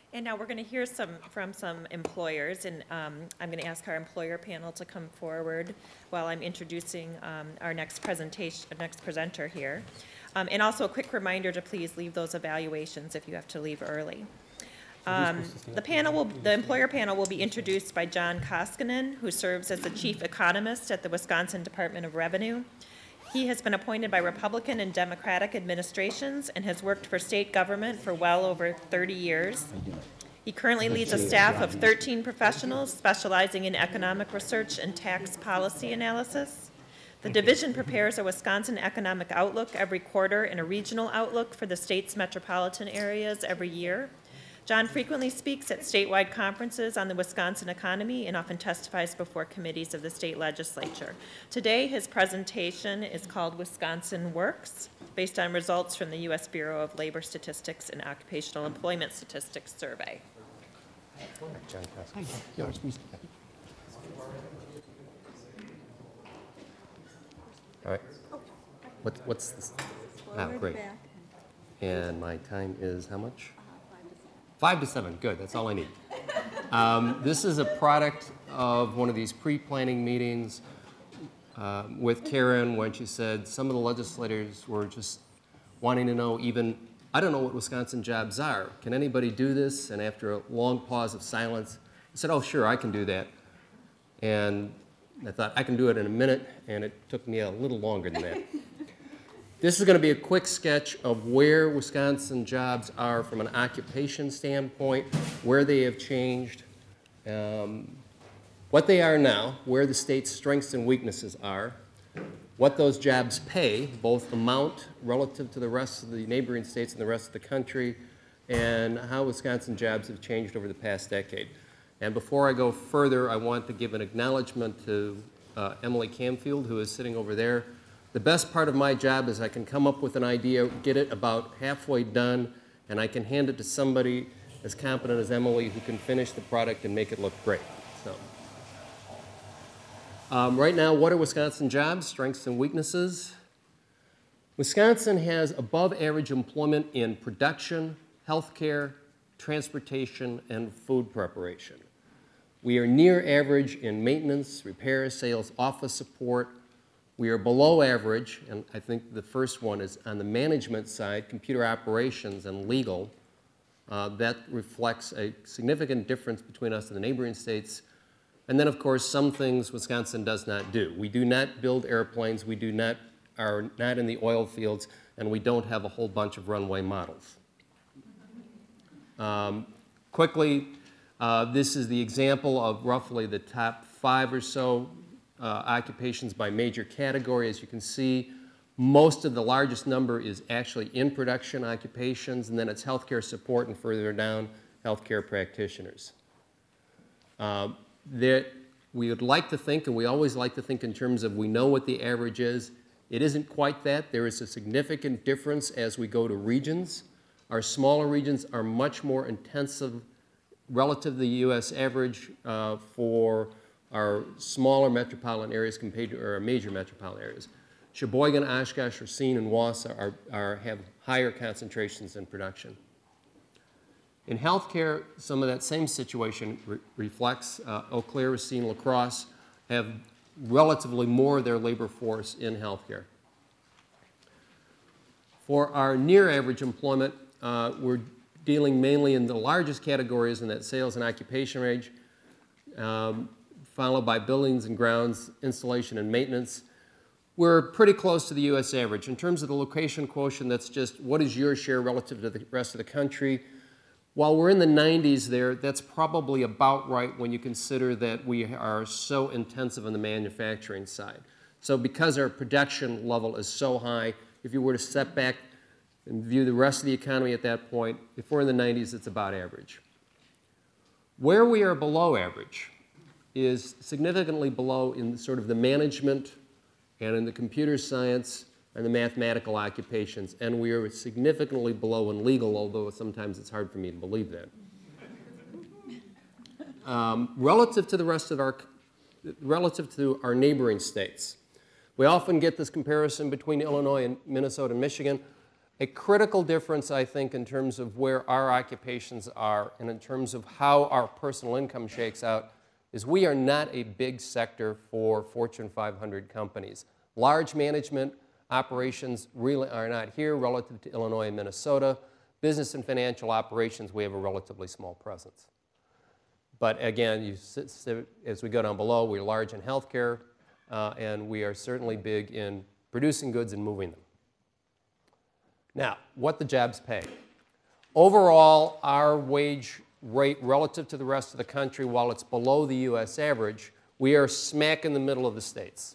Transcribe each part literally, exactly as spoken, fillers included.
And now we're going to hear some from some employers, and um, I'm going to ask our employer panel to come forward while I'm introducing um, our next presentation, next presenter here. Um, and also a quick reminder to please leave those evaluations if you have to leave early. Um, the panel will, the employer panel will be introduced by John Koskinen, who serves as the chief economist at the Wisconsin Department of Revenue. He has been appointed by Republican and Democratic administrations and has worked for state government for well over thirty years. He currently leads a staff of thirteen professionals specializing in economic research and tax policy analysis. The division prepares a Wisconsin economic outlook every quarter and a regional outlook for the state's metropolitan areas every year. John frequently speaks at statewide conferences on the Wisconsin economy and often testifies before committees of the state legislature. Today, his presentation is called Wisconsin Works, based on results from the U S Bureau of Labor Statistics and Occupational Employment Statistics Survey. John Thank you. Yeah, it's me. All right. What, what's this? Ah, great. And my time is how much? Five to seven. Good. That's all I need. Um, this is a product of one of these pre-planning meetings uh, with Karen when she said some of the legislators were just wanting to know even, I don't know what Wisconsin jobs are. Can anybody do this? And after a long pause of silence, I said, oh, sure, I can do that. And I thought, I can do it in a minute, and it took me a little longer than that. This is going to be a quick sketch of where Wisconsin jobs are from an occupation standpoint, where they have changed, um, what they are now, where the state's strengths and weaknesses are, what those jobs pay, both amount relative to the rest of the neighboring states and the rest of the country, and how Wisconsin jobs have changed over the past decade. And before I go further, I want to give an acknowledgement to uh, Emily Camfield, who is sitting over there. The best part of my job is I can come up with an idea, get it about halfway done, and I can hand it to somebody as competent as Emily who can finish the product and make it look great. So, um, right now, what are Wisconsin jobs, strengths and weaknesses? Wisconsin has above average employment in production, healthcare, transportation, and food preparation. We are near average in maintenance, repair, sales, office support. We are below average, and I think the first one is on the management side, computer operations and legal. Uh, that reflects a significant difference between us and the neighboring states. And then, of course, some things Wisconsin does not do. We do not build airplanes, we do not, are not in the oil fields, and we don't have a whole bunch of runway models. Um, quickly, uh, this is the example of roughly the top five or so Uh, occupations by major category. As you can see, most of the largest number is actually in production occupations, and then it's healthcare support, and further down, healthcare practitioners. Uh, that we would like to think, and we always like to think in terms of we know what the average is. It isn't quite that. There is a significant difference as we go to regions. Our smaller regions are much more intensive relative to the U S average uh, for our smaller metropolitan areas compared to our major metropolitan areas. Sheboygan, Oshkosh, Racine, and Wausau are, are, have higher concentrations in production. In healthcare, some of that same situation re reflects. Uh, Eau Claire, Racine, La Crosse have relatively more of their labor force in healthcare. For our near average employment, uh, we're dealing mainly in the largest categories in that sales and occupation range. Um, followed by buildings and grounds, installation and maintenance. We're pretty close to the U S average. In terms of the location quotient, that's just what is your share relative to the rest of the country. While we're in the nineties there, that's probably about right when you consider that we are so intensive on the manufacturing side. So because our production level is so high, if you were to step back and view the rest of the economy at that point, if we're in the nineties, it's about average. Where we are below average is significantly below in sort of the management and in the computer science and the mathematical occupations, and we are significantly below in legal, although sometimes it's hard for me to believe that. Um, relative to the rest of our, relative to our neighboring states, we often get this comparison between Illinois and Minnesota and Michigan. A critical difference, I think, in terms of where our occupations are and in terms of how our personal income shakes out is we are not a big sector for Fortune five hundred companies. Large management operations really are not here relative to Illinois and Minnesota. Business and financial operations, we have a relatively small presence. But again, you sit, sit, as we go down below, we're large in healthcare, uh, and we are certainly big in producing goods and moving them. Now, what the jobs pay. Overall, our wage rate relative to the rest of the country, while it's below the U S average, we are smack in the middle of the states.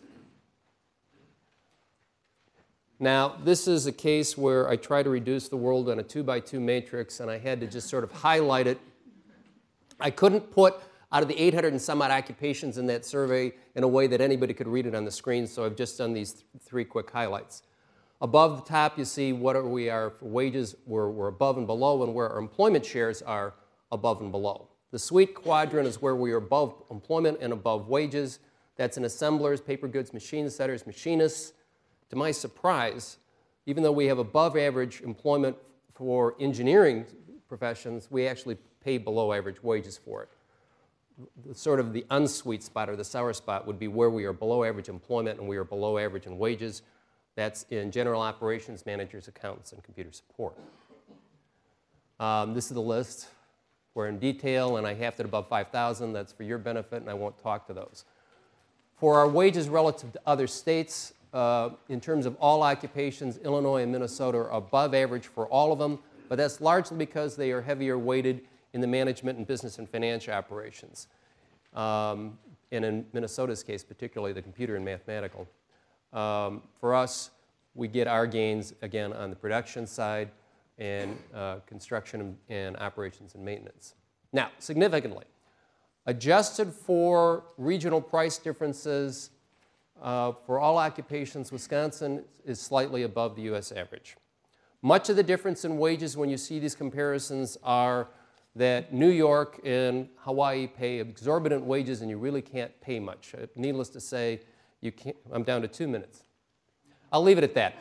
Now, this is a case where I try to reduce the world on a two by two matrix, and I had to just sort of highlight it. I couldn't put out of the eight hundred and some odd occupations in that survey in a way that anybody could read it on the screen, so I've just done these th three quick highlights. Above the top, you see what are we are for wages, we're, we're above and below, and where our employment shares are above and below. The sweet quadrant is where we are above employment and above wages. That's in assemblers, paper goods, machine setters, machinists. To my surprise, even though we have above average employment for engineering professions, we actually pay below average wages for it. The, sort of the unsweet spot or the sour spot would be where we are below average employment and we are below average in wages. That's in general operations, managers, accountants, and computer support. Um, this is the list. We're in detail, and I have it above five thousand. That's for your benefit, and I won't talk to those. For our wages relative to other states, uh, in terms of all occupations, Illinois and Minnesota are above average for all of them, but that's largely because they are heavier weighted in the management and business and financial operations. Um, and in Minnesota's case, particularly the computer and mathematical. Um, for us, we get our gains, again, on the production side and uh, construction and, and operations and maintenance. Now, significantly, adjusted for regional price differences, uh, for all occupations, Wisconsin is slightly above the U S average. Much of the difference in wages when you see these comparisons are that New York and Hawaii pay exorbitant wages and you really can't pay much. Uh, needless to say, you can't, I'm down to two minutes. I'll leave it at that.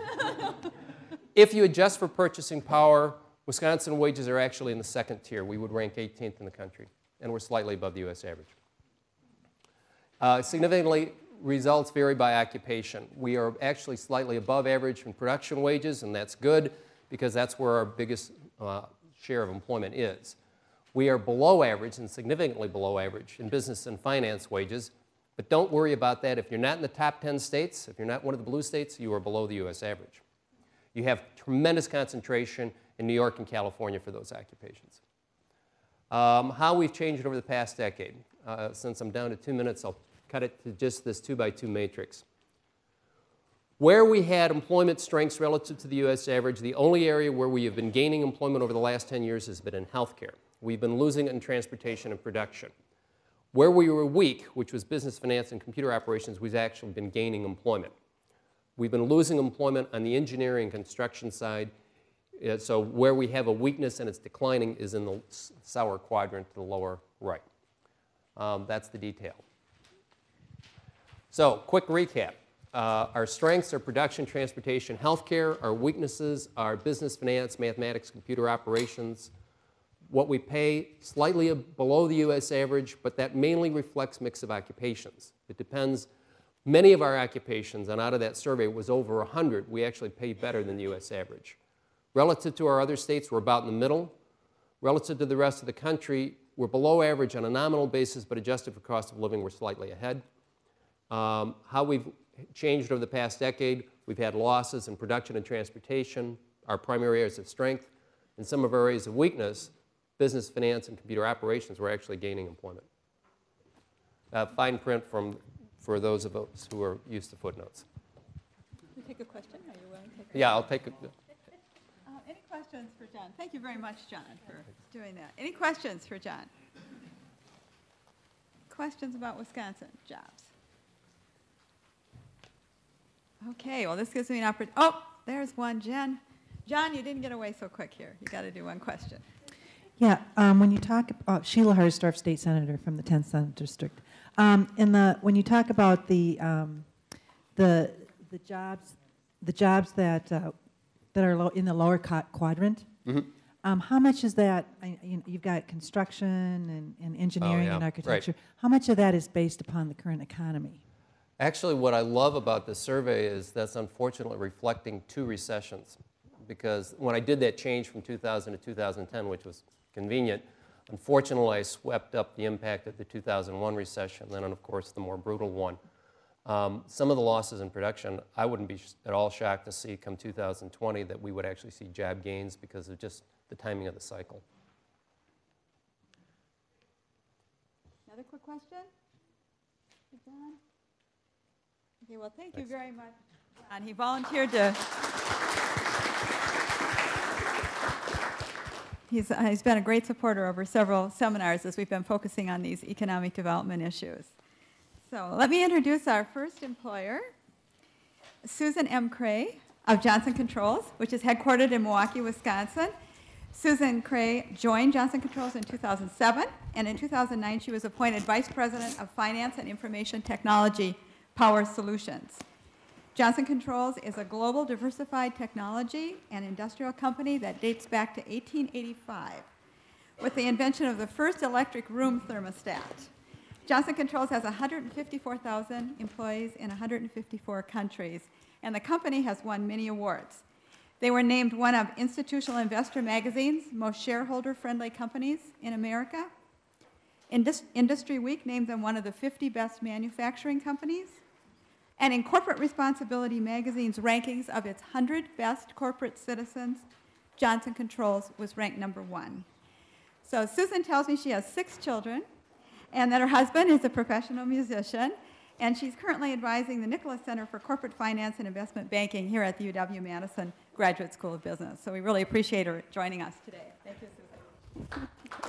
If you adjust for purchasing power, Wisconsin wages are actually in the second tier. We would rank eighteenth in the country, and we're slightly above the U S average. Uh, significantly, results vary by occupation. We are actually slightly above average in production wages, and that's good because that's where our biggest uh, share of employment is. We are below average and significantly below average in business and finance wages, but don't worry about that. If you're not in the top ten states, if you're not one of the blue states, you are below the U S average. You have tremendous concentration in New York and California for those occupations. Um, how we've changed over the past decade. Uh, since I'm down to two minutes, I'll cut it to just this two by two matrix. Where we had employment strengths relative to the U S average, the only area where we have been gaining employment over the last ten years has been in healthcare. We've been losing it in transportation and production. Where we were weak, which was business, finance, and computer operations, we've actually been gaining employment. We've been losing employment on the engineering and construction side. Uh, so where we have a weakness and it's declining is in the sour quadrant to the lower right. Um, that's the detail. So, quick recap. Uh, our strengths are production, transportation, healthcare. Our weaknesses are business, finance, mathematics, computer operations. What we pay, slightly below the U S average, but that mainly reflects mix of occupations. It depends. Many of our occupations, and out of that survey, it was over one hundred, we actually pay better than the U S average. Relative to our other states, we're about in the middle. Relative to the rest of the country, we're below average on a nominal basis, but adjusted for cost of living, we're slightly ahead. Um, how we've changed over the past decade, we've had losses in production and transportation, our primary areas of strength. In some of our areas of weakness, business, finance, and computer operations, we're actually gaining employment. Uh, fine print from, for those of us who are used to footnotes. Can we take a question? Are you willing to take a Yeah, I'll take a... Uh, any questions for John? Thank you very much, John, for doing that. Any questions for John? Questions about Wisconsin jobs? Okay, well, this gives me an opportunity. Oh, there's one, Jen. John, you didn't get away so quick here. You got to do one question. Yeah, um, when you talk about Sheila Harsdorf, state senator from the tenth Senate District, um, in the when you talk about the um, the the jobs the jobs that uh, that are low, in the lower co- quadrant. Mhm. Um, how much is that? I, you know, you've got construction and, and engineering yeah, and right. architecture. How much of that is based upon the current economy? Actually, what I love about this survey is that's unfortunately reflecting two recessions. Because when I did that change from two thousand to two thousand ten, which was convenient, unfortunately I swept up the impact of the two thousand one recession, then of course the more brutal one. Um, some of the losses in production, I wouldn't be sh- at all shocked to see come two thousand twenty that we would actually see job gains because of just the timing of the cycle. Another quick question? John? Okay, well, thank you very much. And he volunteered to. He's, uh, he's been a great supporter over several seminars as we've been focusing on these economic development issues. So let me introduce our first employer, Susan M. Cray of Johnson Controls, which is headquartered in Milwaukee, Wisconsin. Susan Cray joined Johnson Controls in two thousand seven, and in two thousand nine she was appointed Vice President of Finance and Information Technology Power Solutions. Johnson Controls is a global diversified technology and industrial company that dates back to eighteen eighty-five with the invention of the first electric room thermostat. Johnson Controls has one hundred fifty-four thousand employees in one hundred fifty-four countries, and the company has won many awards. They were named one of Institutional Investor Magazine's most shareholder-friendly companies in America. Indus- Industry Week named them one of the fifty best manufacturing companies. And in Corporate Responsibility Magazine's rankings of its one hundred best corporate citizens, Johnson Controls was ranked number one. So Susan tells me she has six children, and that her husband is a professional musician, and she's currently advising the Nicholas Center for Corporate Finance and Investment Banking here at the U W-Madison Graduate School of Business. So we really appreciate her joining us today. Thank you, Susan.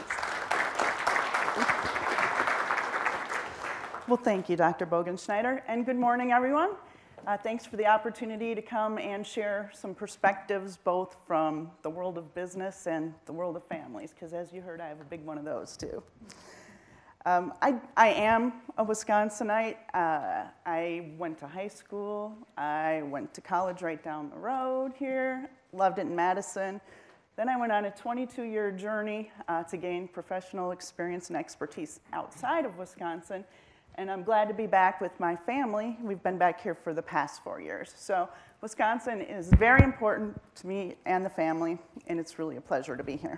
Well, thank you, Doctor Bogenschneider, and good morning, everyone. Uh, thanks for the opportunity to come and share some perspectives both from the world of business and the world of families, because as you heard, I have a big one of those too. Um, I, I am a Wisconsinite. Uh, I went to high school. I went to college right down the road here, loved it in Madison. Then I went on a twenty-two year journey uh, to gain professional experience and expertise outside of Wisconsin. And I'm glad to be back with my family. We've been back here for the past four years. So Wisconsin is very important to me and the family, and it's really a pleasure to be here.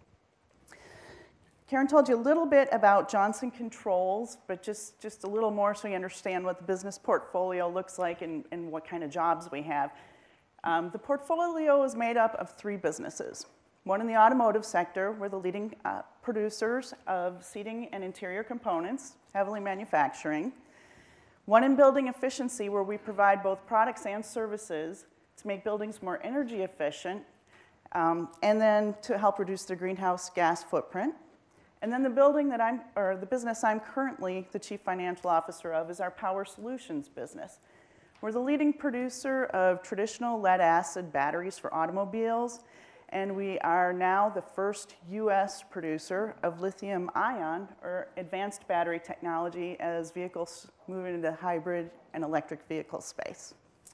Karen told you a little bit about Johnson Controls, but just, just a little more so you understand what the business portfolio looks like and, and what kind of jobs we have. Um, the portfolio is made up of three businesses. One in the automotive sector, we're the leading uh, producers of seating and interior components, heavily manufacturing. One in building efficiency, where we provide both products and services to make buildings more energy efficient, um, and then to help reduce their greenhouse gas footprint. And then the building that I'm, or the business I'm currently the chief financial officer of is our Power Solutions business. We're the leading producer of traditional lead-acid batteries for automobiles, and we are now the first U S producer of lithium-ion, or advanced battery technology, as vehicles move into the hybrid and electric vehicle space.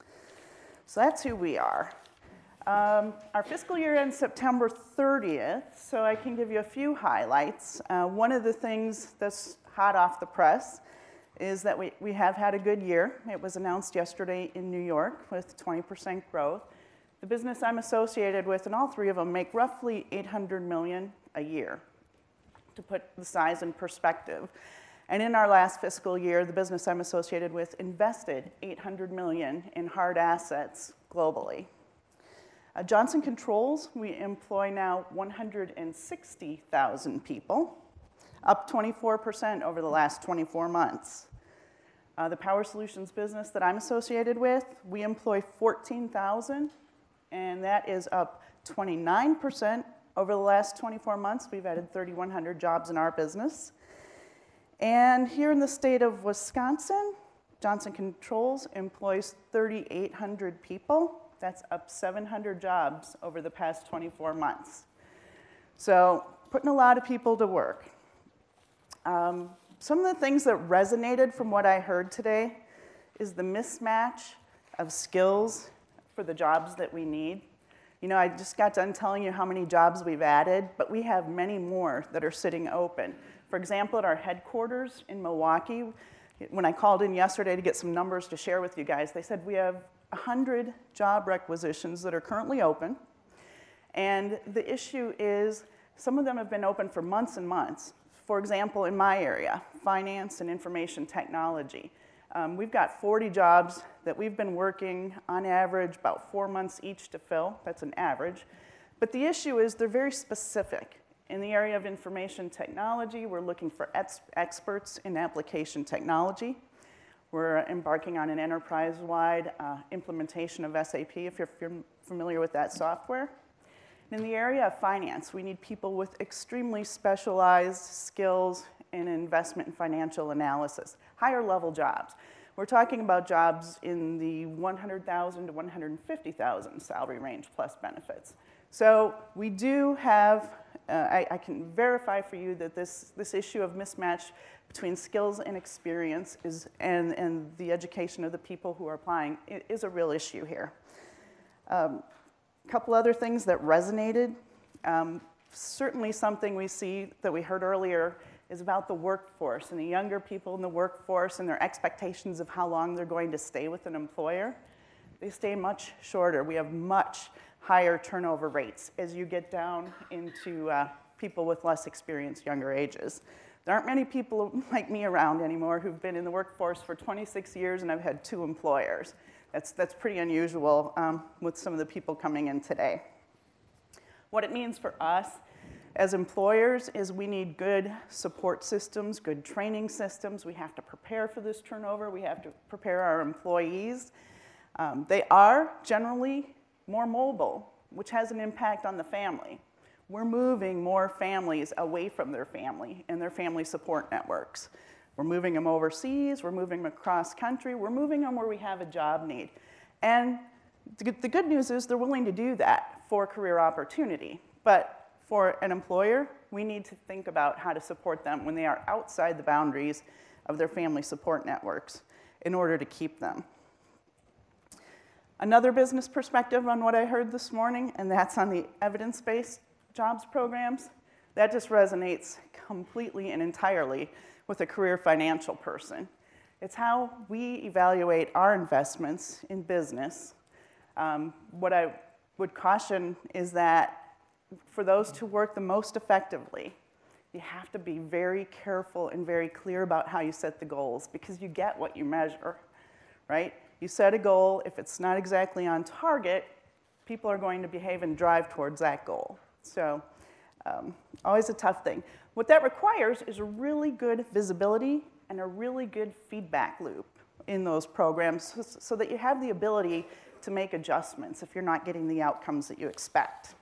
So that's who we are. Um, our fiscal year ends September thirtieth, so I can give you a few highlights. Uh, one of the things that's hot off the press is that we, we have had a good year. It was announced yesterday in New York with twenty percent growth. The business I'm associated with, and all three of them, make roughly eight hundred million dollars a year, to put the size in perspective. And in our last fiscal year, the business I'm associated with invested eight hundred million dollars in hard assets globally. Uh, Johnson Controls, we employ now one hundred sixty thousand people, up twenty-four percent over the last twenty-four months. Uh, the Power Solutions business that I'm associated with, we employ fourteen thousand, and that is up twenty-nine percent over the last twenty-four months. We've added three thousand one hundred jobs in our business. And here in the state of Wisconsin, Johnson Controls employs three thousand eight hundred people. That's up seven hundred jobs over the past twenty-four months. So putting a lot of people to work. Um, some of the things that resonated from what I heard today is the mismatch of skills for the jobs that we need. You know, I just got done telling you how many jobs we've added, but we have many more that are sitting open. For example, at our headquarters in Milwaukee, when I called in yesterday to get some numbers to share with you guys, they said we have one hundred job requisitions that are currently open. And the issue is some of them have been open for months and months. For example, in my area, finance and information technology. Um, we've got forty jobs that we've been working on average about four months each to fill. That's an average. But the issue is they're very specific. In the area of information technology, we're looking for ex experts in application technology. We're embarking on an enterprise-wide uh, implementation of S A P, if you're, if you're familiar with that software. And in the area of finance, we need people with extremely specialized skills in investment and financial analysis, higher level jobs. We're talking about jobs in the one hundred thousand to one hundred fifty thousand salary range plus benefits. So we do have, uh, I, I can verify for you that this, this issue of mismatch between skills and experience is, and, and the education of the people who are applying is a real issue here. Um, a couple other things that resonated. Um, certainly something we see that we heard earlier is about the workforce and the younger people in the workforce and their expectations of how long they're going to stay with an employer. They stay much shorter. We have much higher turnover rates as you get down into uh, people with less experience, younger ages. There aren't many people like me around anymore who've been in the workforce for twenty-six years and I've had two employers. That's, that's pretty unusual um, with some of the people coming in today. What it means for us as employers is we need good support systems, good training systems. We have to prepare for this turnover. We have to prepare our employees. Um, they are generally more mobile, which has an impact on the family. We're moving more families away from their family and their family support networks. We're moving them overseas, we're moving them across country, we're moving them where we have a job need. And the good news is they're willing to do that for career opportunity. But for an employer, we need to think about how to support them when they are outside the boundaries of their family support networks in order to keep them. Another business perspective on what I heard this morning, and that's on the evidence-based jobs programs. That just resonates completely and entirely with a career financial person. It's how we evaluate our investments in business. Um, what I would caution is that for those to work the most effectively, you have to be very careful and very clear about how you set the goals because you get what you measure, right? You set a goal, if it's not exactly on target, people are going to behave and drive towards that goal. So um, always a tough thing. What that requires is a really good visibility and a really good feedback loop in those programs so, so that you have the ability to make adjustments if you're not getting the outcomes that you expect.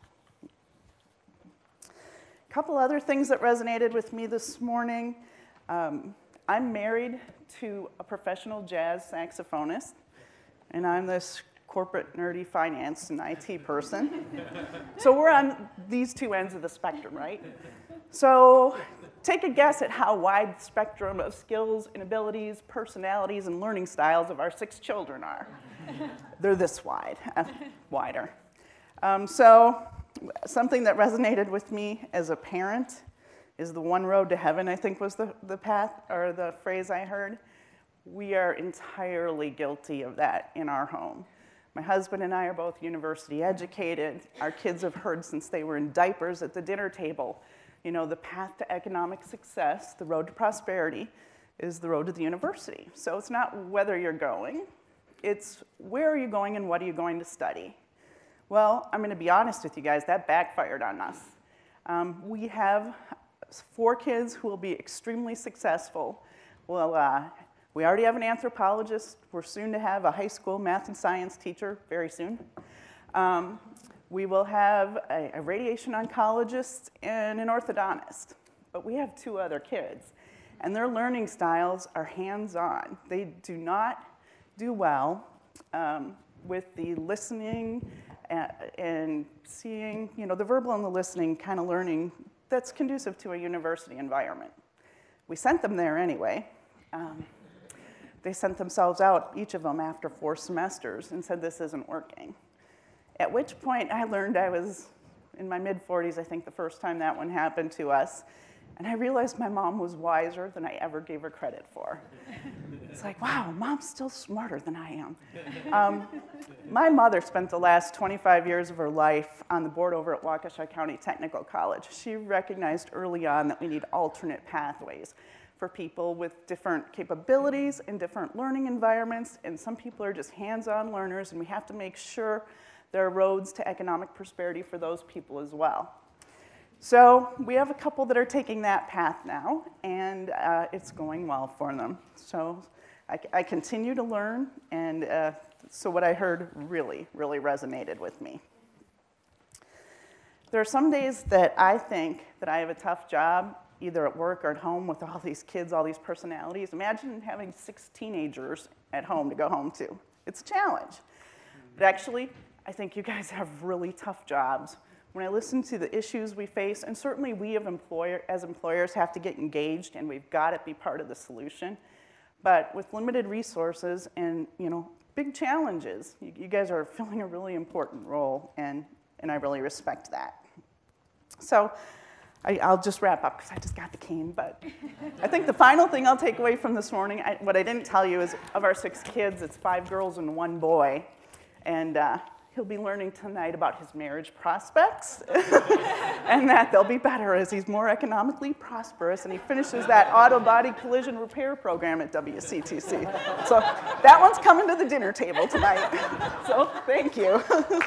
A couple other things that resonated with me this morning. Um, I'm married to a professional jazz saxophonist, and I'm this corporate nerdy finance and I T person. So we're on these two ends of the spectrum, right? So take a guess at how wide the spectrum of skills and abilities, personalities, and learning styles of our six children are. They're this wide, uh, wider. Um, so something that resonated with me as a parent is the one road to heaven, I think was the, the path or the phrase I heard. We are entirely guilty of that in our home. My husband and I are both university educated. Our kids have heard since they were in diapers at the dinner table, you know, the path to economic success, the road to prosperity, is the road to the university. So it's not whether you're going, it's where are you going and what are you going to study? Well, I'm going to be honest with you guys, that backfired on us. Um, we have four kids who will be extremely successful. Well, uh, we already have an anthropologist. We're soon to have a high school math and science teacher, very soon. Um, we will have a, a radiation oncologist and an orthodontist. But we have two other kids, and their learning styles are hands-on. They do not do well um, with the listening and, and seeing, you know, the verbal and the listening kind of learning that's conducive to a university environment. We sent them there anyway. Um, They sent themselves out, each of them, after four semesters and said, this isn't working. At which point I learned I was in my mid forties, I think the first time that one happened to us. And I realized my mom was wiser than I ever gave her credit for. It's like, wow, mom's still smarter than I am. Um, my mother spent the last twenty-five years of her life on the board over at Waukesha County Technical College. She recognized early on that we need alternate pathways for people with different capabilities and different learning environments, and some people are just hands-on learners, and we have to make sure there are roads to economic prosperity for those people as well. So we have a couple that are taking that path now, and uh, it's going well for them. So I, I continue to learn, and uh, so what I heard really, really resonated with me. There are some days that I think that I have a tough job, either at work or at home, with all these kids, all these personalities. Imagine having six teenagers at home to go home to. It's a challenge. But actually, I think you guys have really tough jobs. When I listen to the issues we face, and certainly we have employer, as employers have to get engaged, and we've got to be part of the solution. But with limited resources and, you know, big challenges, you, you guys are filling a really important role, and, and I really respect that. So I, I'll just wrap up because I just got the cane. But I think the final thing I'll take away from this morning, I, what I didn't tell you is of our six kids, it's five girls and one boy. And uh, he'll be learning tonight about his marriage prospects and that they'll be better as he's more economically prosperous and he finishes that auto body collision repair program at W C T C. So that one's coming to the dinner table tonight. So thank you.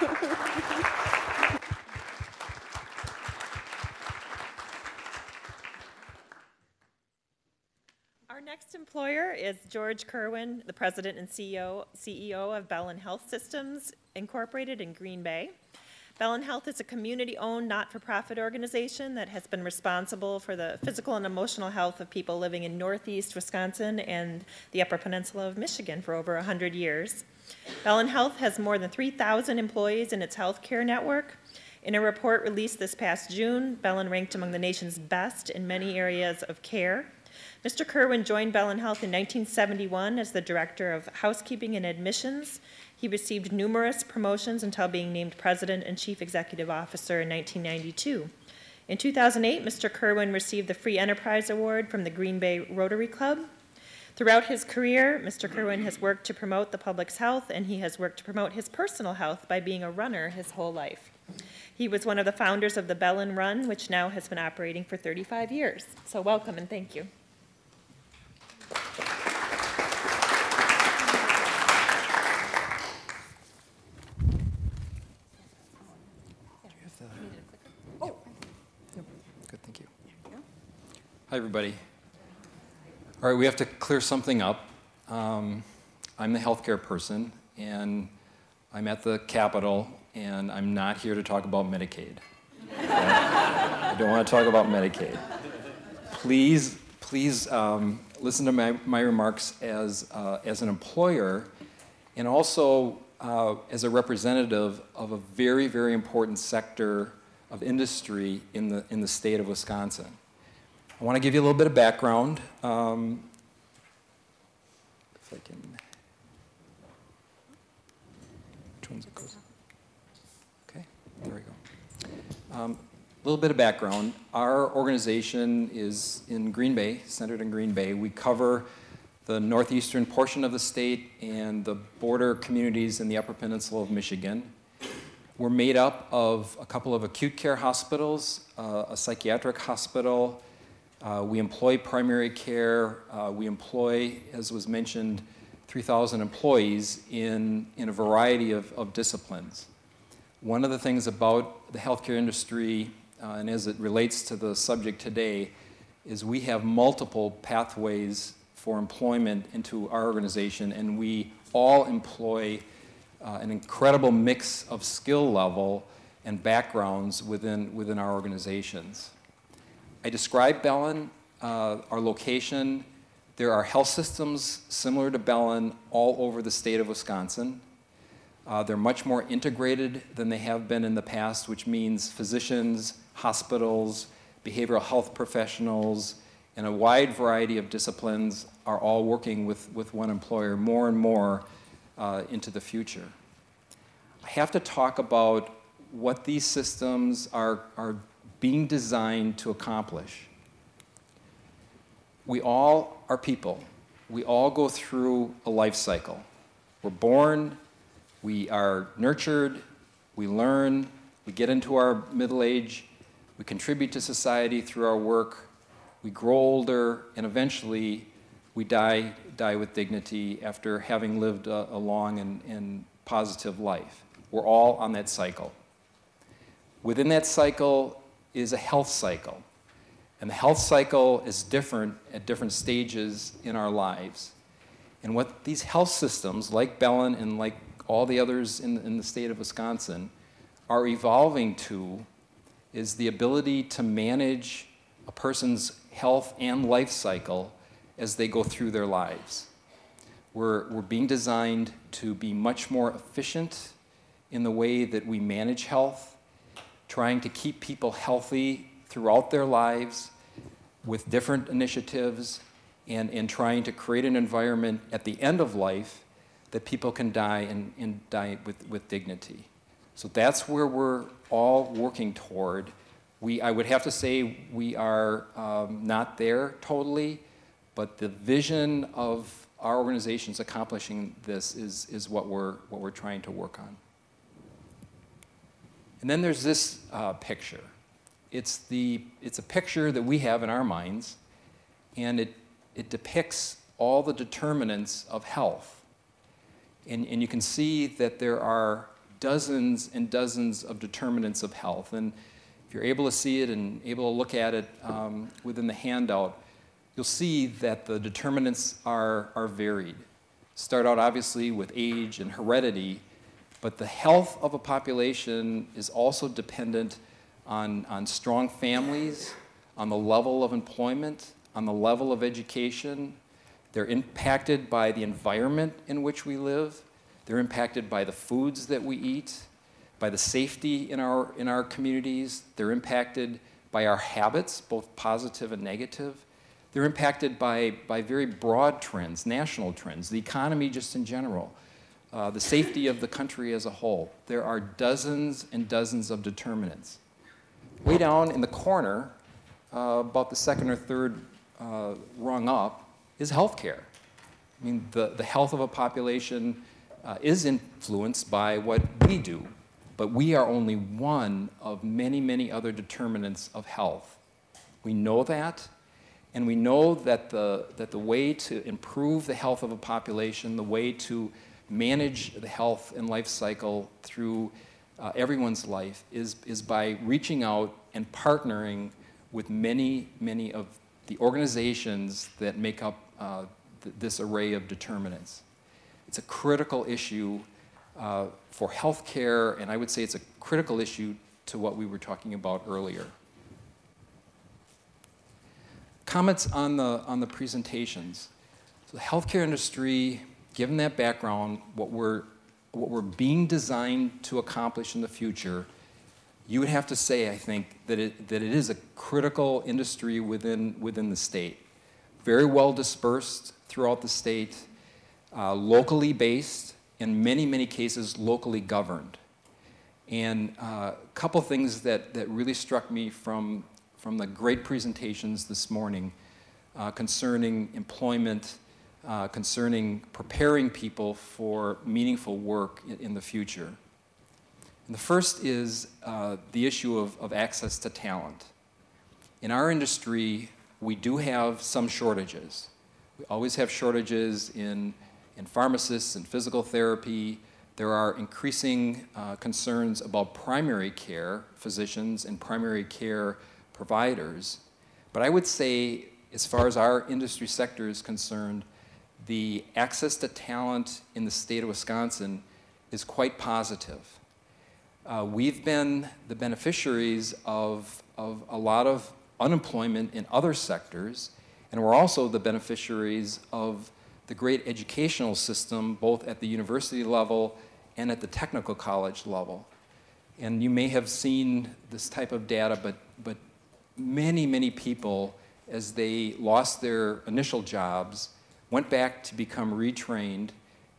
Our next employer is George Kerwin, the president and C E O, C E O of Bellin Health Systems Incorporated in Green Bay. Bellin Health is a community-owned, not-for-profit organization that has been responsible for the physical and emotional health of people living in Northeast Wisconsin and the Upper Peninsula of Michigan for over one hundred years. Bellin Health has more than three thousand employees in its healthcare network. In a report released this past June, Bellin ranked among the nation's best in many areas of care. Mister Kerwin joined Bellin Health in nineteen seventy-one as the Director of Housekeeping and Admissions. He received numerous promotions until being named President and Chief Executive Officer in nineteen ninety-two. In two thousand eight, Mister Kerwin received the Free Enterprise Award from the Green Bay Rotary Club. Throughout his career, Mister Kerwin has worked to promote the public's health, and he has worked to promote his personal health by being a runner his whole life. He was one of the founders of the Bellin Run, which now has been operating for thirty-five years. So welcome and thank you. Good, thank you. Hi, everybody. All right, we have to clear something up. Um, I'm the healthcare person, and I'm at the Capitol, and I'm not here to talk about Medicaid. Okay? I don't want to talk about Medicaid. Please, please um, listen to my, my remarks as, uh, as an employer, and also uh, as a representative of a very, very important sector of industry in the, in the state of Wisconsin. I want to give you a little bit of background. Um, if I can, which one's it goes? Okay, there we go. Um, a little bit of background. Our organization is in Green Bay, centered in Green Bay. We cover the northeastern portion of the state and the border communities in the Upper Peninsula of Michigan. We're made up of a couple of acute care hospitals, uh, a psychiatric hospital. Uh, we employ primary care. Uh, we employ, as was mentioned, three thousand employees in, in a variety of, of disciplines. One of the things about the healthcare industry, uh, and as it relates to the subject today, is we have multiple pathways for employment into our organization, and we all employ Uh, an incredible mix of skill level and backgrounds within, within our organizations. I described Bellin, uh, our location. There are health systems similar to Bellin all over the state of Wisconsin. Uh, they're much more integrated than they have been in the past, which means physicians, hospitals, behavioral health professionals, and a wide variety of disciplines are all working with, with one employer more and more Uh, into the future. I have to talk about what these systems are, are being designed to accomplish. We all are people. We all go through a life cycle. We're born, we are nurtured, we learn, we get into our middle age, we contribute to society through our work, we grow older, and eventually we die, die with dignity after having lived a, a long and, and positive life. We're all on that cycle. Within that cycle is a health cycle. And the health cycle is different at different stages in our lives. And what these health systems, like Bellin and like all the others in, in the state of Wisconsin, are evolving to is the ability to manage a person's health and life cycle as they go through their lives. We're, we're being designed to be much more efficient in the way that we manage health, trying to keep people healthy throughout their lives with different initiatives, and, and trying to create an environment at the end of life that people can die and, and die with, with dignity. So that's where we're all working toward. We, I would have to say we are um, not there totally, but the vision of our organizations accomplishing this is, is what, we're, what we're trying to work on. And then there's this uh, picture. It's, the, it's a picture that we have in our minds, and it, it depicts all the determinants of health. And, and you can see that there are dozens and dozens of determinants of health. And if you're able to see it and able to look at it um, within the handout, you'll see that the determinants are, are varied. Start out obviously with age and heredity, but the health of a population is also dependent on, on strong families, on the level of employment, on the level of education. They're impacted by the environment in which we live. They're impacted by the foods that we eat, by the safety in our, in our communities. They're impacted by our habits, both positive and negative. They're impacted by, by very broad trends, national trends, the economy just in general, uh, the safety of the country as a whole. There are dozens and dozens of determinants. Way down in the corner, uh, about the second or third uh, rung up, is healthcare. I mean, the, the health of a population uh, is influenced by what we do, but we are only one of many, many other determinants of health. We know that, and we know that the, that the way to improve the health of a population, the way to manage the health and life cycle through uh, everyone's life is, is by reaching out and partnering with many, many of the organizations that make up uh, th- this array of determinants. It's a critical issue uh, for healthcare, and I would say it's a critical issue to what we were talking about earlier. Comments on the, on the presentations. So the healthcare industry, given that background, what we're, what we're being designed to accomplish in the future, you would have to say, I think, that it, that it is a critical industry within, within the state. Very well dispersed throughout the state, uh, locally based, in many, many cases locally governed. And uh, a couple things that, that really struck me from, from the great presentations this morning uh, concerning employment, uh, concerning preparing people for meaningful work in, in the future. And the first is uh, the issue of, of access to talent. In our industry, we do have some shortages. We always have shortages in, in pharmacists and physical therapy. There are increasing uh, concerns about primary care physicians and primary care providers. But I would say, as far as our industry sector is concerned, the access to talent in the state of Wisconsin is quite positive. Uh, we've been the beneficiaries of, of a lot of unemployment in other sectors, and we're also the beneficiaries of the great educational system, both at the university level and at the technical college level. And you may have seen this type of data, but, but many, many people, as they lost their initial jobs, went back to become retrained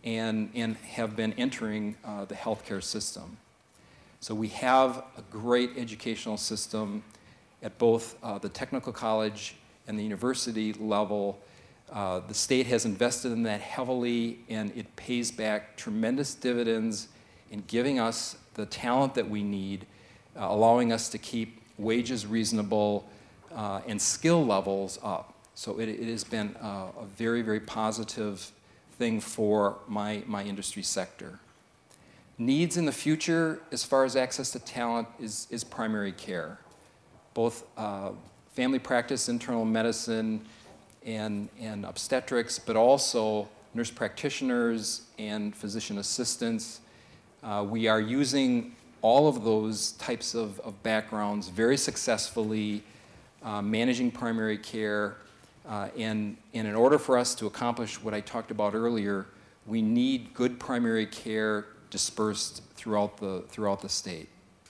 and, and have been entering uh, the healthcare system. So we have a great educational system at both uh, the technical college and the university level. Uh, the state has invested in that heavily, and it pays back tremendous dividends in giving us the talent that we need, uh, allowing us to keep wages reasonable uh, and skill levels up. So it, it has been uh, a very, very positive thing for my, my industry sector. Needs in the future, as far as access to talent, is, is primary care. Both uh, family practice, internal medicine, and, and obstetrics, but also nurse practitioners and physician assistants. Uh, we are using all of those types of, of backgrounds very successfully, uh, managing primary care. Uh, and, and in order for us to accomplish what I talked about earlier, we need good primary care dispersed throughout the, throughout the state.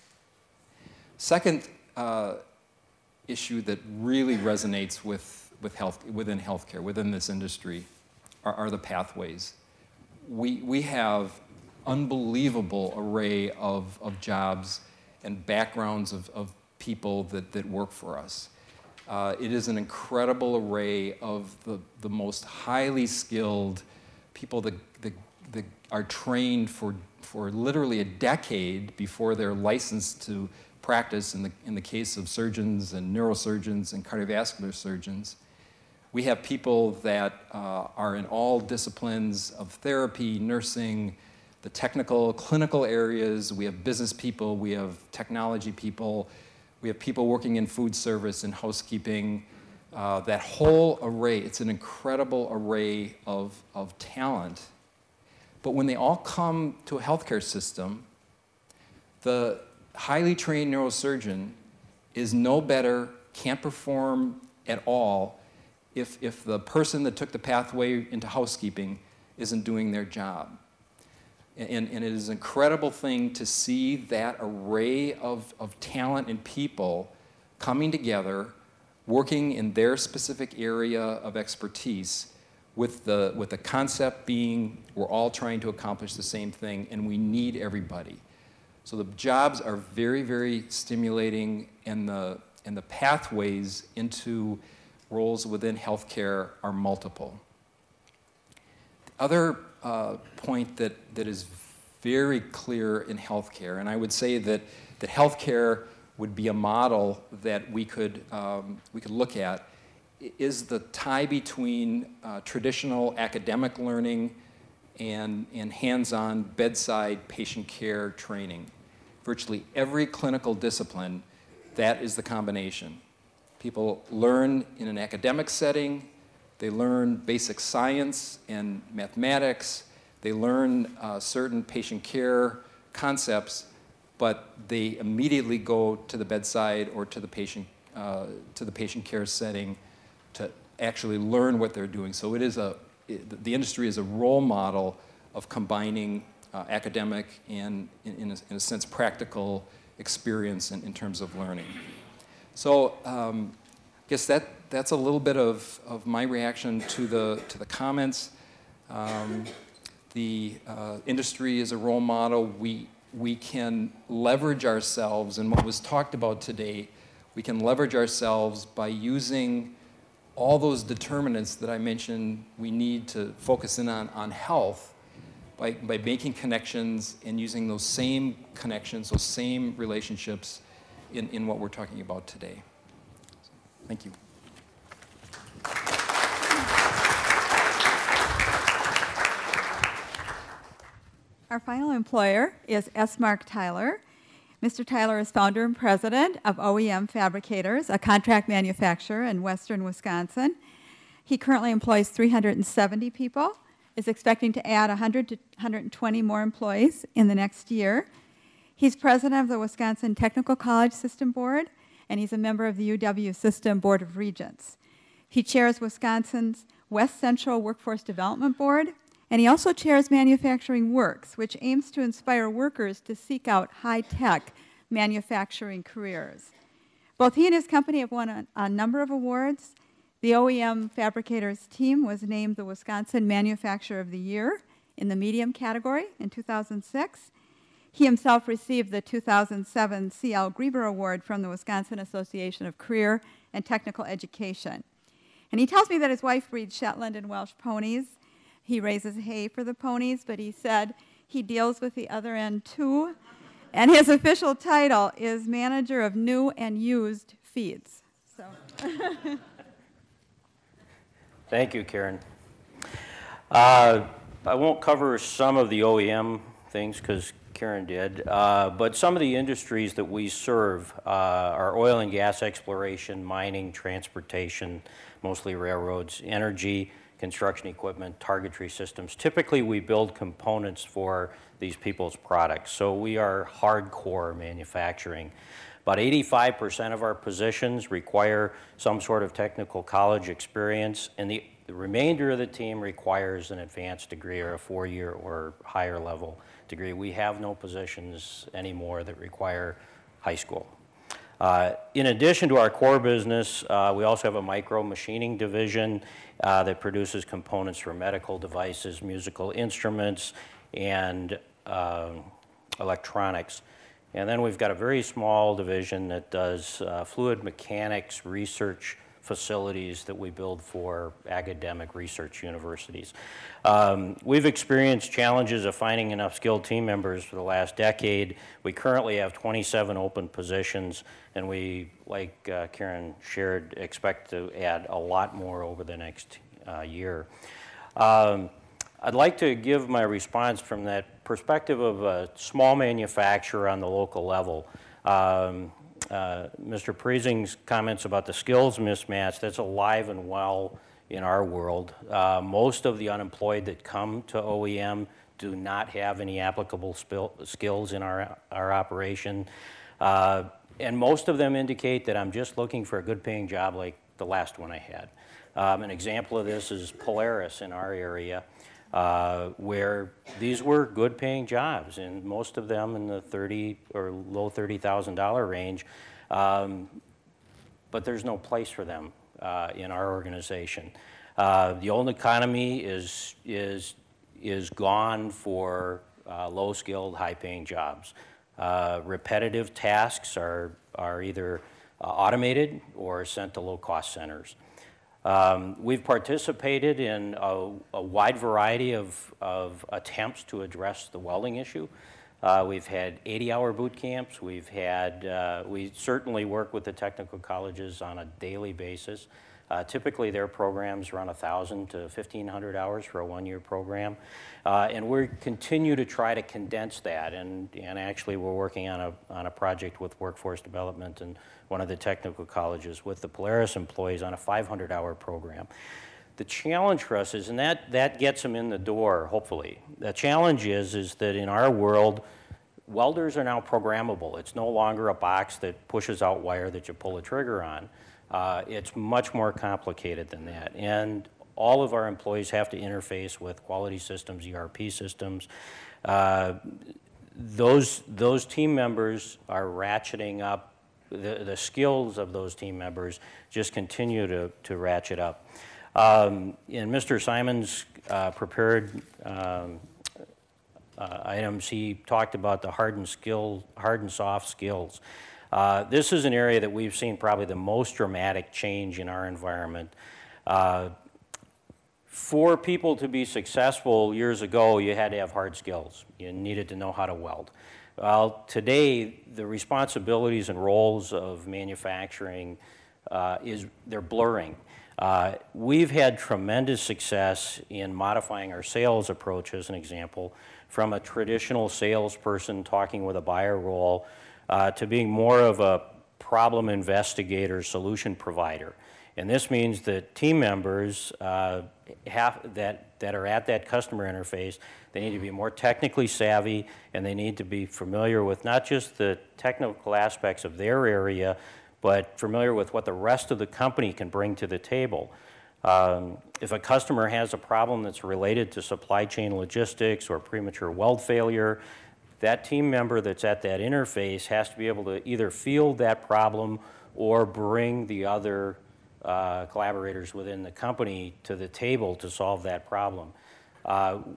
Second uh, issue that really resonates with, with health, within healthcare, within this industry, are, are the pathways. We, we have unbelievable array of, of jobs and backgrounds of, of people that, that work for us. Uh, it is an incredible array of the, the most highly skilled people that, that, that are trained for, for literally a decade before they're licensed to practice in the, in the case of surgeons and neurosurgeons and cardiovascular surgeons. We have people that uh, are in all disciplines of therapy, nursing, the technical, clinical areas. We have business people, we have technology people, we have people working in food service and housekeeping. Uh, that whole array, it's an incredible array of, of talent. But when they all come to a healthcare system, the highly trained neurosurgeon is no better, can't perform at all if, if the person that took the pathway into housekeeping isn't doing their job. And, and it is an incredible thing to see that array of, of talent and people coming together, working in their specific area of expertise, with the, with the concept being we're all trying to accomplish the same thing, and we need everybody. So the jobs are very, very stimulating, and the, and the pathways into roles within healthcare are multiple. The other uh, point that, that is very clear in healthcare, and I would say that, that healthcare would be a model that we could, um, we could look at, is the tie between uh, traditional academic learning and, and hands-on bedside patient care training. Virtually every clinical discipline, that is the combination. People learn in an academic setting, they learn basic science and mathematics, they learn uh, certain patient care concepts, but they immediately go to the bedside or to the patient, uh, to the patient care setting to actually learn what they're doing. So it is a, it, the industry is a role model of combining uh, academic and, in, in, a, in a sense, practical experience in, in terms of learning. So um, I guess that, that's a little bit of, of my reaction to the, to the comments. Um, the uh, industry is a role model. We, we can leverage ourselves, and what was talked about today, we can leverage ourselves by using all those determinants that I mentioned we need to focus in on, on health, by, by making connections and using those same connections, those same relationships in, in what we're talking about today. Thank you. Our final employer is S. Mark Tyler. Mister Tyler is founder and president of O E M Fabricators, a contract manufacturer in western Wisconsin. He currently employs three hundred seventy people, is expecting to add one hundred to one hundred twenty more employees in the next year. He's president of the Wisconsin Technical College System Board, and he's a member of the U W System Board of Regents. He chairs Wisconsin's West Central Workforce Development Board, and he also chairs Manufacturing Works, which aims to inspire workers to seek out high-tech manufacturing careers. Both he and his company have won a, a number of awards. The O E M Fabricators team was named the Wisconsin Manufacturer of the Year in the medium category in two thousand six. He himself received the two thousand seven C L Grieber Award from the Wisconsin Association of Career and Technical Education. And he tells me that his wife breeds Shetland and Welsh ponies. He raises hay for the ponies, but he said he deals with the other end too. And his official title is Manager of New and Used Feeds. So. Thank you, Karen. Uh, I won't cover some of the O E M things because Karen did, uh, but some of the industries that we serve uh, are oil and gas exploration, mining, transportation, mostly railroads, energy, construction equipment, targetry systems. Typically, we build components for these people's products, so we are hardcore manufacturing. About eighty-five percent of our positions require some sort of technical college experience, and the, the remainder of the team requires an advanced degree or a four-year or higher level degree. We have no positions anymore that require high school. Uh, in addition to our core business, uh, we also have a micro machining division uh, that produces components for medical devices, musical instruments, and uh, electronics. And then we've got a very small division that does uh, fluid mechanics research facilities that we build for academic research universities. Um, we've experienced challenges of finding enough skilled team members for the last decade. We currently have twenty-seven open positions, and we, like uh, Karen shared, expect to add a lot more over the next uh, year. Um, I'd like to give my response from that perspective of a small manufacturer on the local level. Um, uh, Mister Priesing's comments about the skills mismatch, that's alive and well in our world. Uh, most of the unemployed that come to O E M do not have any applicable skills in our, our operation. Uh, and most of them indicate that I'm just looking for a good paying job like the last one I had. Um, an example of this is Polaris in our area. Uh, where these were good paying jobs, and most of them in the thirty or low thirty thousand dollar range, um, but there's no place for them uh, in our organization. Uh, the old economy is, is, is gone for uh, low skilled, high paying jobs. Uh, repetitive tasks are, are either uh, automated or sent to low cost centers. Um, we've participated in a, a wide variety of, of attempts to address the welding issue. Uh, we've had eighty hour boot camps. We've had, uh, we certainly work with the technical colleges on a daily basis. Uh, typically their programs run one thousand to fifteen hundred hours for a one-year program. Uh, and we continue to try to condense that, and, and actually we're working on a, on a project with workforce development and one of the technical colleges with the Polaris employees on a five hundred hour program. The challenge for us is, and that, that gets them in the door, hopefully. The challenge is, is that in our world, welders are now programmable. It's no longer a box that pushes out wire that you pull a trigger on. Uh, it's much more complicated than that. And all of our employees have to interface with quality systems, E R P systems. Uh, those, those team members are ratcheting up. The, the skills of those team members just continue to, to ratchet up. Um, in Mister Simon's uh, prepared um, uh, items, he talked about the hard and, skill, hard and soft skills. Uh, this is an area that we've seen probably the most dramatic change in our environment. Uh, for people to be successful years ago, you had to have hard skills. You needed to know how to weld. Well, today, the responsibilities and roles of manufacturing, uh, is they're blurring. Uh, we've had tremendous success in modifying our sales approach, as an example, from a traditional salesperson talking with a buyer role uh, to being more of a problem investigator, solution provider. And this means that team members uh, have, that, that are at that customer interface, they need to be more technically savvy, and they need to be familiar with not just the technical aspects of their area, but familiar with what the rest of the company can bring to the table. Um, if a customer has a problem that's related to supply chain logistics or premature weld failure, that team member that's at that interface has to be able to either field that problem or bring the other uh, collaborators within the company to the table to solve that problem. Uh,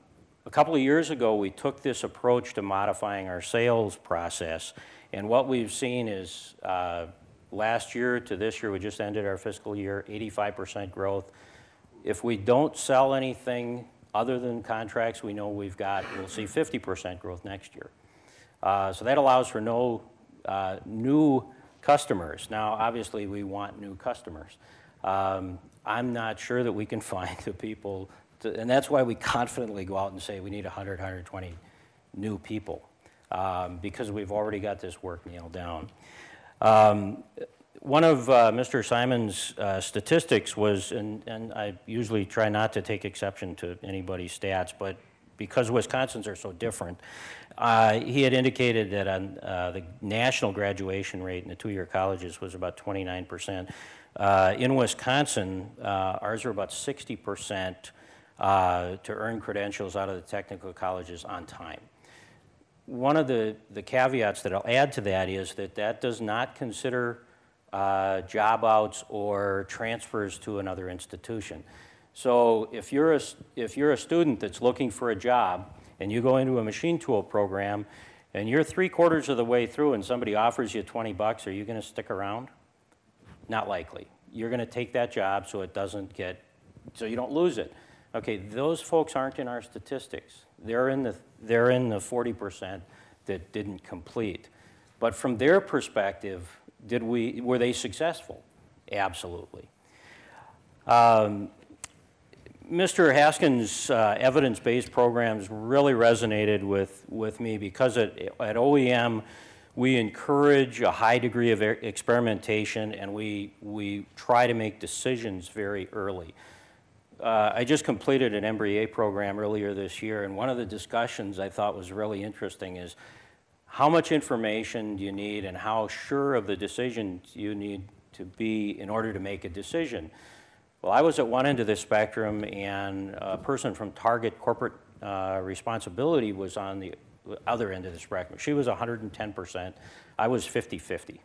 A couple of years ago, we took this approach to modifying our sales process, and what we've seen is uh, last year to this year, we just ended our fiscal year, eighty-five percent growth. If we don't sell anything other than contracts we know we've got, we'll see fifty percent growth next year. Uh, so that allows for no uh, new customers. Now, obviously, we want new customers. Um, I'm not sure that we can find the people, to, and that's why we confidently go out and say we need one hundred, one hundred twenty new people, um, because we've already got this work nailed down. Um, one of uh, Mister Simon's uh, statistics was, and, and I usually try not to take exception to anybody's stats, but because Wisconsin's are so different, uh, he had indicated that on uh, the national graduation rate in the two-year colleges was about twenty-nine percent. Uh, in Wisconsin, uh, ours are about sixty percent uh, to earn credentials out of the technical colleges on time. One of the, the caveats that I'll add to that is that that does not consider uh, job outs or transfers to another institution. So if you're, a, if you're a student that's looking for a job and you go into a machine tool program and you're three quarters of the way through and somebody offers you twenty bucks, are you going to stick around? Not likely. You're going to take that job so it doesn't get, so you don't lose it. Okay, those folks aren't in our statistics. They're in the, they're in the forty percent that didn't complete. But from their perspective, did we, were they successful? Absolutely. Um, Mister Haskins' uh, evidence-based programs really resonated with, with me because at, at O E M, we encourage a high degree of experimentation, and we, we try to make decisions very early. Uh, I just completed an M B A program earlier this year, and one of the discussions I thought was really interesting is how much information do you need and how sure of the decision you need to be in order to make a decision. Well, I was at one end of the spectrum, and a person from Target Corporate uh, Responsibility was on the other end of the spectrum. She was one hundred ten percent. I was fifty fifty.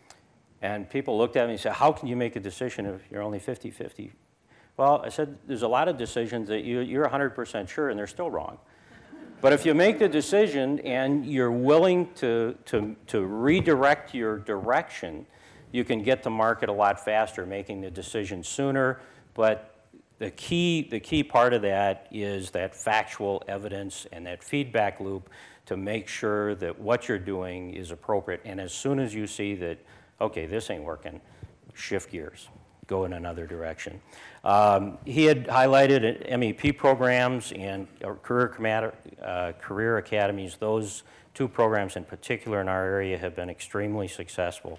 And people looked at me and said, how can you make a decision if you're only fifty fifty? Well, I said, there's a lot of decisions that you, you're one hundred percent sure and they're still wrong. But if you make the decision and you're willing to, to, to redirect your direction, you can get to market a lot faster, making the decision sooner. But the key, the key part of that is that factual evidence and that feedback loop to make sure that what you're doing is appropriate. And as soon as you see that, okay, this ain't working, shift gears, go in another direction. Um, he had highlighted M E P programs and career, uh, career academies. Those two programs in particular in our area have been extremely successful.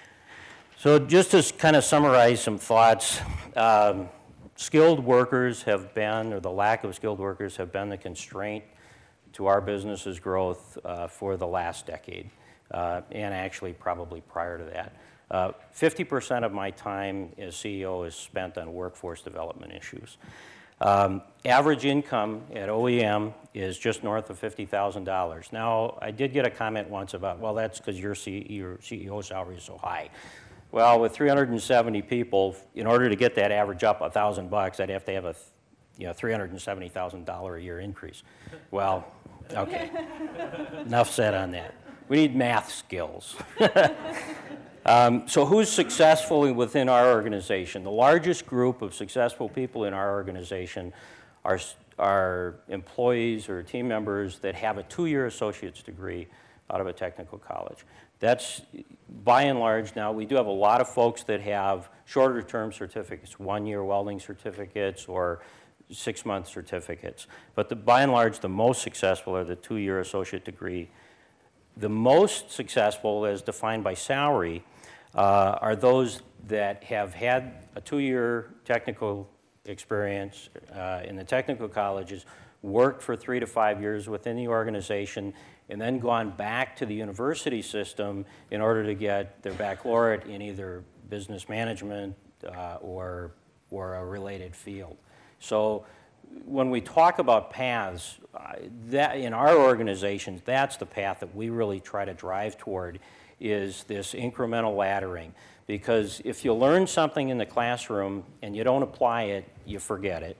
So just to kind of summarize some thoughts, um, skilled workers have been, or the lack of skilled workers have been the constraint to our business's growth uh, for the last decade, uh, and actually probably prior to that. Uh, fifty percent of my time as C E O is spent on workforce development issues. Um, average income at O E M is just north of fifty thousand dollars. Now, I did get a comment once about, well, that's because your, C- your C E O salary is so high. Well, with three hundred seventy people, in order to get that average up a thousand bucks, I'd have to have a, you know, three hundred seventy thousand dollars a year increase. Well, okay, enough said on that. We need math skills. um, so who's successful within our organization? The largest group of successful people in our organization are, are employees or team members that have a two-year associate's degree out of a technical college. That's by and large. Now, we do have a lot of folks that have shorter term certificates, one-year welding certificates or six-month certificates. But the, by and large, the most successful are the two-year associate degree. The most successful, as defined by salary, uh, are those that have had a two-year technical experience uh, in the technical colleges, worked for three to five years within the organization, and then gone back to the university system in order to get their baccalaureate in either business management uh, or, or a related field. So when we talk about paths, uh, that in our organizations, that's the path that we really try to drive toward, is this incremental laddering. Because if you learn something in the classroom and you don't apply it, you forget it.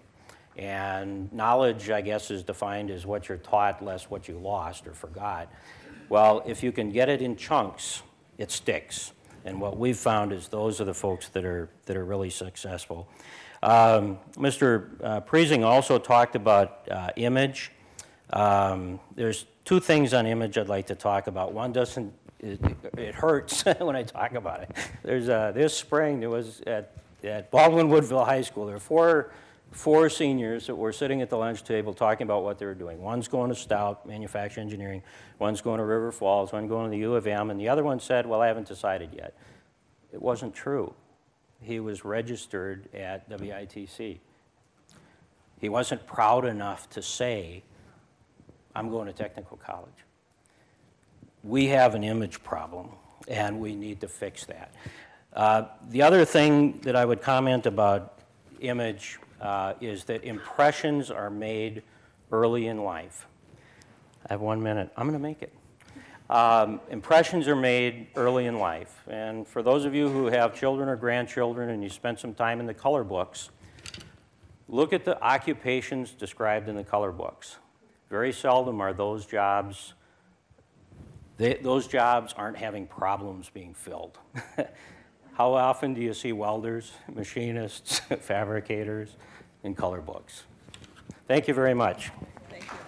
And knowledge, I guess, is defined as what you're taught less what you lost or forgot. Well, if you can get it in chunks, it sticks. And what we've found is those are the folks that are, that are really successful. Um, Mister Uh, Priesing also talked about uh, image. Um, there's two things on image I'd like to talk about. One doesn't, it, it hurts when I talk about it. There's uh, this spring, there was at, at Baldwin Woodville High School, there were four, four seniors that were sitting at the lunch table talking about what they were doing. One's going to Stout, manufacturing engineering. One's going to River Falls. One going to the U of M. And the other one said, well, I haven't decided yet. It wasn't true. He was registered at W I T C. He wasn't proud enough to say, I'm going to technical college. We have an image problem, and we need to fix that. Uh, the other thing that I would comment about image uh, is that impressions are made early in life. I have one minute. I'm going to make it. Um, impressions are made early in life. And for those of you who have children or grandchildren and you spent some time in the color books, look at the occupations described in the color books. Very seldom are those jobs, they, those jobs aren't having problems being filled. How often do you see welders, machinists, fabricators in color books? Thank you very much. Thank you.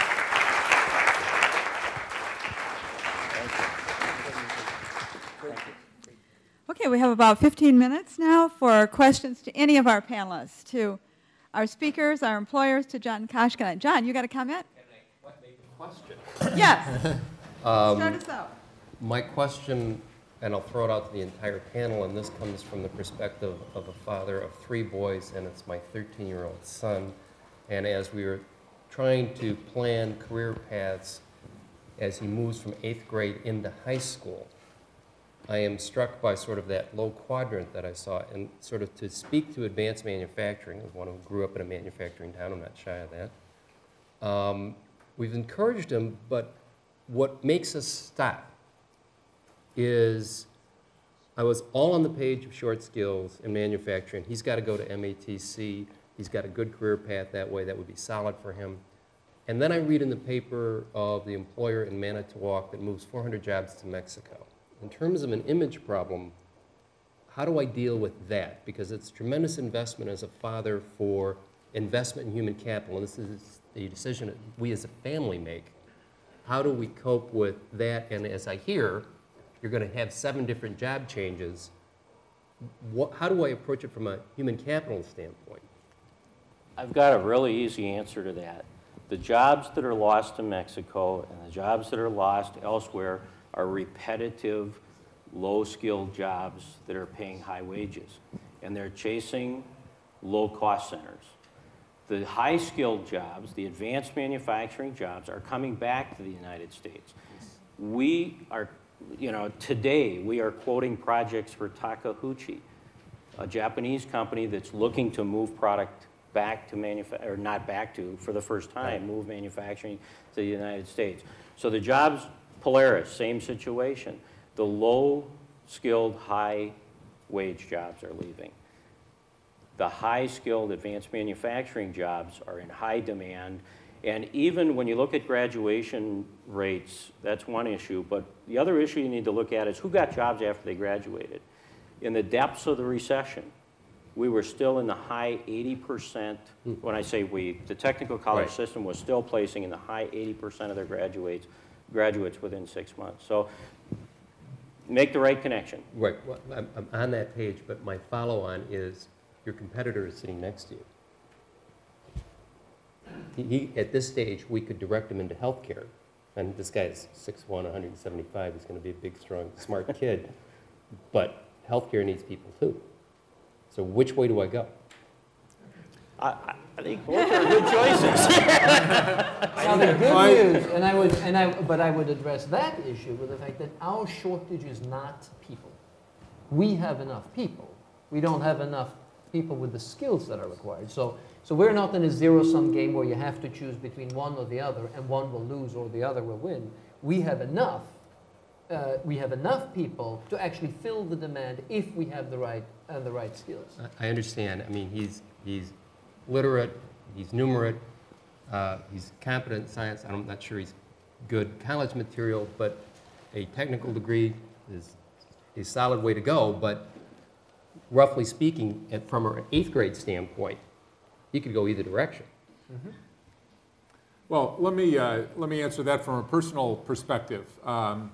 Okay, we have about fifteen minutes now for questions to any of our panelists, to our speakers, our employers, to John Koshkin. John, you got a comment? Can I make a question? Yes. Start us out. My question, and I'll throw it out to the entire panel, and this comes from the perspective of a father of three boys, and it's my thirteen-year-old son. And as we were trying to plan career paths as he moves from eighth grade into high school, I am struck by sort of that low quadrant that I saw, and sort of to speak to advanced manufacturing, as one who grew up in a manufacturing town, I'm not shy of that. Um, we've encouraged him, but what makes us stop is, I was all on the page of short skills in manufacturing. He's got to go to M A T C. He's got a good career path that way. That would be solid for him. And then I read in the paper of the employer in Manitowoc that moves four hundred jobs to Mexico. In terms of an image problem, how do I deal with that? Because it's tremendous investment as a father for investment in human capital, and this is a decision that we as a family make. How do we cope with that? And as I hear, you're going to have seven different job changes. What, how do I approach it from a human capital standpoint? I've got a really easy answer to that. The jobs that are lost to Mexico and the jobs that are lost elsewhere are repetitive, low-skilled jobs that are paying high wages. And they're chasing low-cost centers. The high-skilled jobs, the advanced manufacturing jobs, are coming back to the United States. We are, you know, today we are quoting projects for Takeuchi, a Japanese company that's looking to move product back to manufacture, or not back to, for the first time, move manufacturing to the United States. So the jobs, Polaris, same situation. The low-skilled, high-wage jobs are leaving. The high-skilled, advanced manufacturing jobs are in high demand. And even when you look at graduation rates, that's one issue. But the other issue you need to look at is who got jobs after they graduated. In the depths of the recession, we were still in the high eighty percent. When I say we, the technical college Right. system was still placing in the high eighty percent of their graduates graduates within six months. So make the right connection. Right, well, I'm, I'm on that page, but my follow-on is your competitor is sitting next to you. He, he, at this stage, we could direct him into healthcare. And this guy is six one, one hundred seventy-five. He's going to be a big, strong, smart kid. But healthcare needs people too. So which way do I go? I, I I think both are good choices. Now, the good news, and I would, and I, but I would address that issue with the fact that our shortage is not people. We have enough people. We don't have enough people with the skills that are required. So, so we're not in a zero-sum game where you have to choose between one or the other, and one will lose or the other will win. We have enough. Uh, we have enough people to actually fill the demand if we have the right and uh, the right skills. I- I understand. I mean, he's he's literate, he's numerate, uh, he's competent in science. I'm not sure he's good college material, but a technical degree is a solid way to go. But roughly speaking, at, from an eighth grade standpoint, he could go either direction. Mm-hmm. Well, let me, uh, let me answer that from a personal perspective. Um,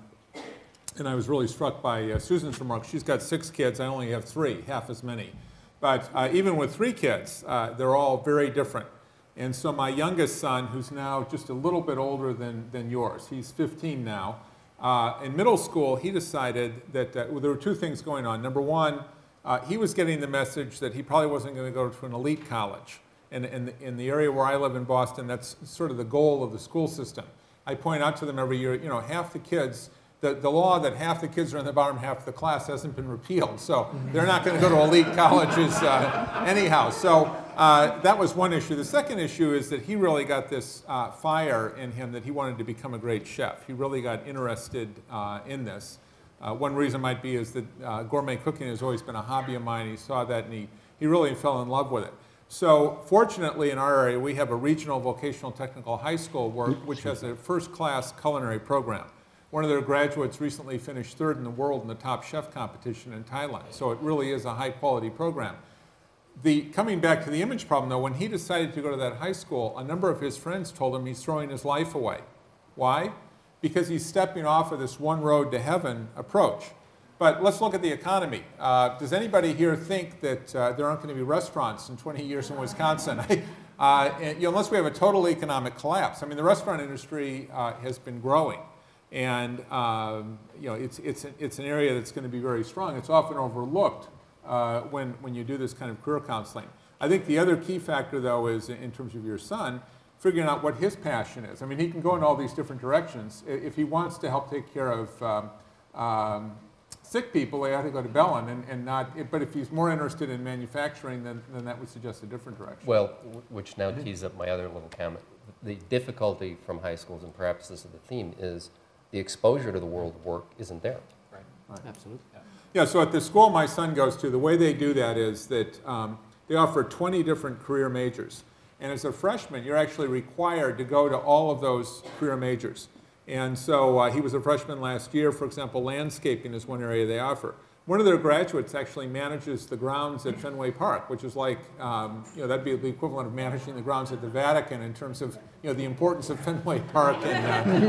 and I was really struck by uh, Susan's remarks. She's got six kids. I only have three, half as many. But uh, even with three kids, uh, they're all very different. And so my youngest son, who's now just a little bit older than, than yours, he's fifteen now. Uh, in middle school, he decided that uh, well, there were two things going on. Number one, uh, he was getting the message that he probably wasn't going to go to an elite college. And in the, in the area where I live in Boston, that's sort of the goal of the school system. I point out to them every year, you know, half the kids, the, the law that half the kids are in the bottom half of the class hasn't been repealed. So they're not going to go to elite colleges uh, anyhow. So uh, that was one issue. The second issue is that he really got this uh, fire in him that he wanted to become a great chef. He really got interested uh, in this. Uh, one reason might be is that uh, gourmet cooking has always been a hobby of mine. He saw that and he, he really fell in love with it. So fortunately in our area, we have a regional vocational technical high school where, which has a first-class culinary program. One of their graduates recently finished third in the world in the Top Chef competition in Thailand. So it really is a high-quality program. The, coming back to the image problem, though, when he decided to go to that high school, a number of his friends told him he's throwing his life away. Why? Because he's stepping off of this one road to heaven approach. But let's look at the economy. Uh, does anybody here think that uh, there aren't going to be restaurants in twenty years in Wisconsin? uh, and, you know, unless we have a total economic collapse. I mean, the restaurant industry uh, has been growing. And um, you know, it's, it's, it's an area that's going to be very strong. It's often overlooked uh, when, when you do this kind of career counseling. I think the other key factor, though, is in terms of your son, figuring out what his passion is. I mean, he can go in all these different directions. If he wants to help take care of um, um, sick people, they ought to go to Bellin and, and not, but if he's more interested in manufacturing, then, then that would suggest a different direction. Well, which now tees up my other little comment. The difficulty from high schools, and perhaps this is the theme, is the exposure to the world of work isn't there. Right. Right. Absolutely. Yeah. Yeah, so at the school my son goes to, the way they do that is that um, they offer twenty different career majors. And as a freshman, you're actually required to go to all of those career majors. And so uh, he was a freshman last year. For example, landscaping is one area they offer. One of their graduates actually manages the grounds at Fenway Park, which is like, um, you know, that'd be the equivalent of managing the grounds at the Vatican in terms of, you know, the importance of Fenway Park in, uh, in,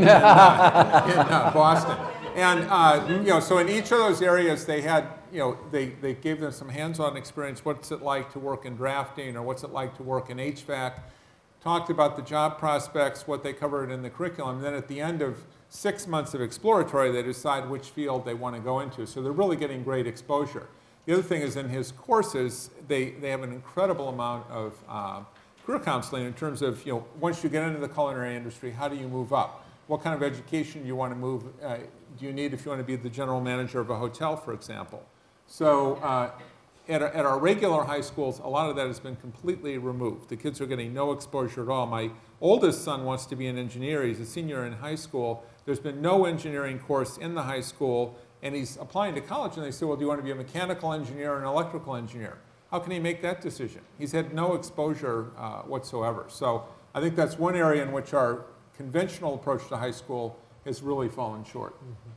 uh, in uh, Boston. And, uh, you know, so in each of those areas they had, you know, they, they gave them some hands-on experience. What's it like to work in drafting, or what's it like to work in H V A C? Talked about the job prospects, what they covered in the curriculum. And then at the end of six months of exploratory, they decide which field they want to go into. So they're really getting great exposure. The other thing is in his courses, they, they have an incredible amount of uh, career counseling in terms of, you know, once you get into the culinary industry, how do you move up? What kind of education do you want to move, uh, do you need if you want to be the general manager of a hotel, for example? So uh, at, our, at our regular high schools, a lot of that has been completely removed. The kids are getting no exposure at all. My oldest son wants to be an engineer. He's a senior in high school. There's been no engineering course in the high school, and he's applying to college, and they say, well, do you want to be a mechanical engineer or an electrical engineer? How can he make that decision? He's had no exposure uh, whatsoever. So I think that's one area in which our conventional approach to high school has really fallen short. Mm-hmm.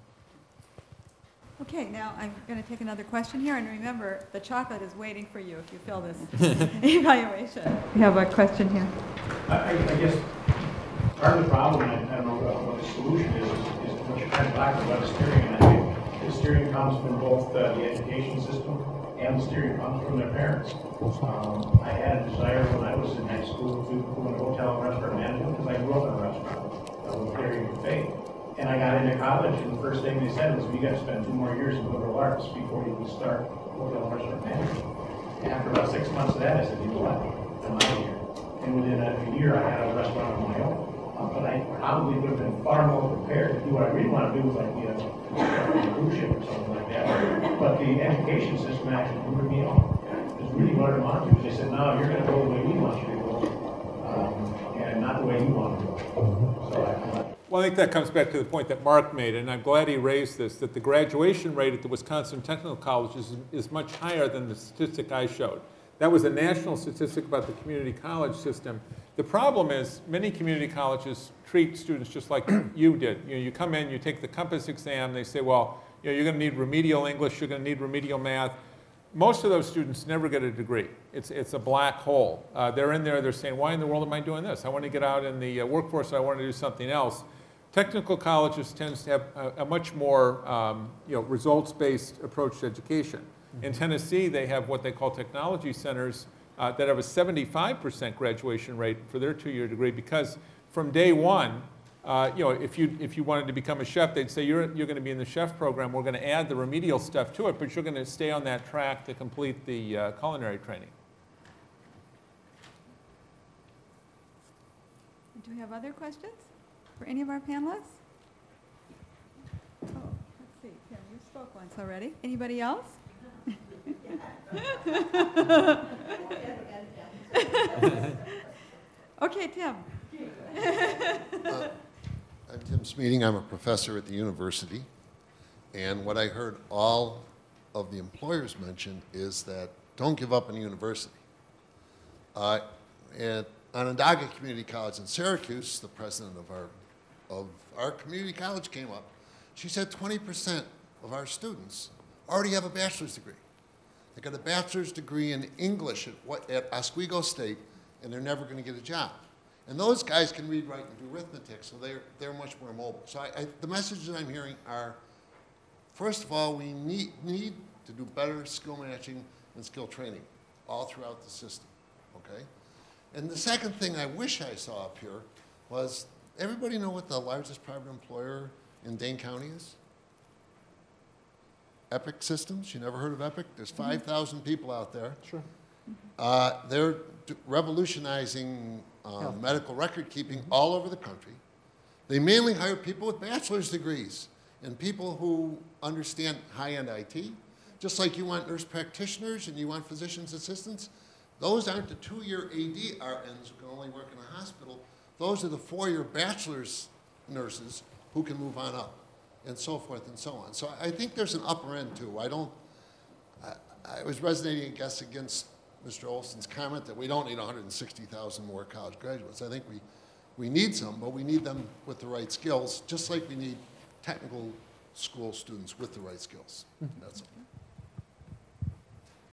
Okay, now I'm going to take another question here, and remember, the chocolate is waiting for you if you fill this evaluation. We have a question here. I, I guess part of the problem, and I don't know what the solution is, is, is what you're kind of talking about steering, and I think the steering comes from both uh, the education system and the steering comes from their parents. Um, I had a desire when I was in high school to go into hotel and restaurant management because I grew up in a restaurant. I was very good faith. And I got into college, and the first thing they said was, you got to spend two more years in liberal arts before you can start hotel and restaurant management. And after about six months of that, I said, you know what, I'm out of here. And within a year, I had a restaurant of my own. Uh, but I probably would have been far more prepared to do what I really want to do, was like, you know, a cruise ship or something like that. But the education system actually moved me on. It's really what I wanted to. They said, no, you're going to go the way we want you to go, um, and not the way you want to go. So I, Well, I think that comes back to the point that Mark made, and I'm glad he raised this, that the graduation rate at the Wisconsin Technical Colleges is, is much higher than the statistic I showed. That was a national statistic about the community college system. The problem is many community colleges treat students just like you did. You know, you come in, you take the Compass exam, they say, well, you know, you're going to need remedial English, you're going to need remedial math. Most of those students never get a degree. It's, it's a black hole. Uh, they're in there, they're saying, why in the world am I doing this? I want to get out in the uh, workforce, I want to do something else. Technical colleges tends to have a, a much more um, you know, results-based approach to education. In Tennessee, they have what they call technology centers uh, that have a seventy-five percent graduation rate for their two-year degree because from day one, uh, you know, if you, if you wanted to become a chef, they'd say, you're, you're going to be in the chef program. We're going to add the remedial stuff to it, but you're going to stay on that track to complete the uh, culinary training. Do we have other questions for any of our panelists? Oh, let's see. Tim, you spoke once already. Anybody else? Okay, Tim. uh, I'm Tim Smeating. I'm a professor at the university. And what I heard all of the employers mention is that don't give up on the university. Uh, at Onondaga Community College in Syracuse, the president of our, of our community college came up. She said twenty percent of our students already have a bachelor's degree. They got a bachelor's degree in English at, what, at Oswego State, and they're never going to get a job. And those guys can read, write, and do arithmetic, so they're, they're much more mobile. So I, I, the messages I'm hearing are, first of all, we need, need to do better skill matching and skill training all throughout the system, okay? And the second thing I wish I saw up here was, everybody know what the largest private employer in Dane County is? Epic Systems. You never heard of Epic? There's five thousand people out there. Sure. Uh, they're d- revolutionizing um, medical record keeping all over the country. They mainly hire people with bachelor's degrees and people who understand high-end I T. Just like you want nurse practitioners and you want physician's assistants, those aren't the two-year A D R Ns who can only work in a hospital. Those are the four-year bachelor's nurses who can move on up, and so forth and so on. So I think there's an upper end too. I don't, I, I was resonating, I guess, against Mister Olson's comment that we don't need one hundred sixty thousand more college graduates. I think we, we need some, but we need them with the right skills, just like we need technical school students with the right skills. That's all.